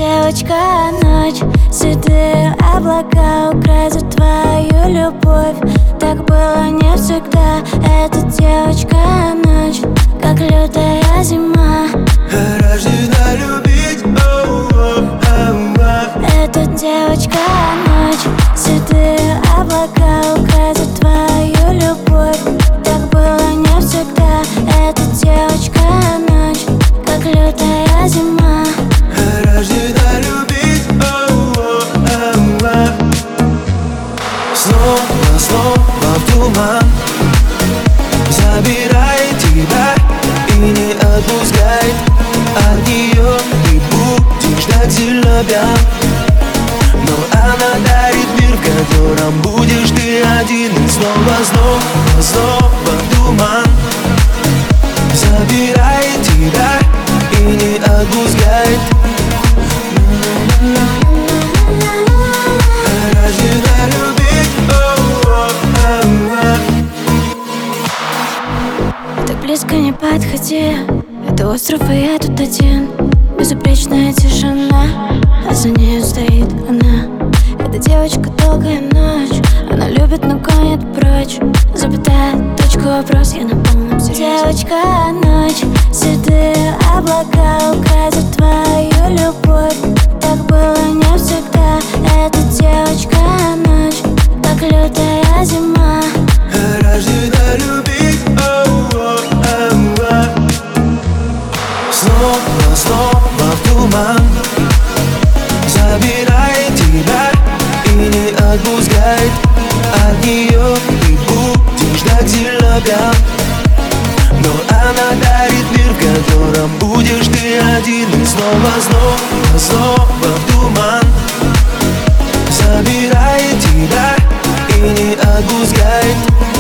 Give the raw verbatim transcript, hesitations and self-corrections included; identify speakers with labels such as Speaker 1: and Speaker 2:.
Speaker 1: девочка, ночь, седые облака украдут твою любовь. Так было не всегда. Эта девочка, ночь, как лютая зима,
Speaker 2: рождена любить. Оу, оу, оу, оу.
Speaker 1: Эта девочка, ночь, седые облака украдут твою любовь. Так было не всегда. Эта девочка, ночь, как лютая зима,
Speaker 2: рождена любить. Оу, оу, оу, оу. Снова, снова в туман забирай тебя и не отпускай от нее. Ты будешь так сильно пьян, но она дарит мир, в котором будешь ты один. И снова, снова, снова в туман забирай тебя и не отпускай. Рождена любить. Оу, оу, оу, оу.
Speaker 1: так близко не подходи. Это остров, и я тут один. Безупречная тишина, а за нею стоит она. Эта девочка, долгая ночь, она любит, но гонит прочь. Запятая точка, вопрос, я на полном серьезе. Девочка, ночь, седые облака украдут твою любовь. Так было не всегда. Эта девочка, ночь, как лютая зима,
Speaker 2: рождена любить. Оу, оу, оу, оу. Снова, снова в туман забирай тебя и не отпускай от нее. Ты будешь так сильно пьян, но она дарит мир, в котором будешь ты один. И снова, снова, снова в туман забирай тебя и не отпускай.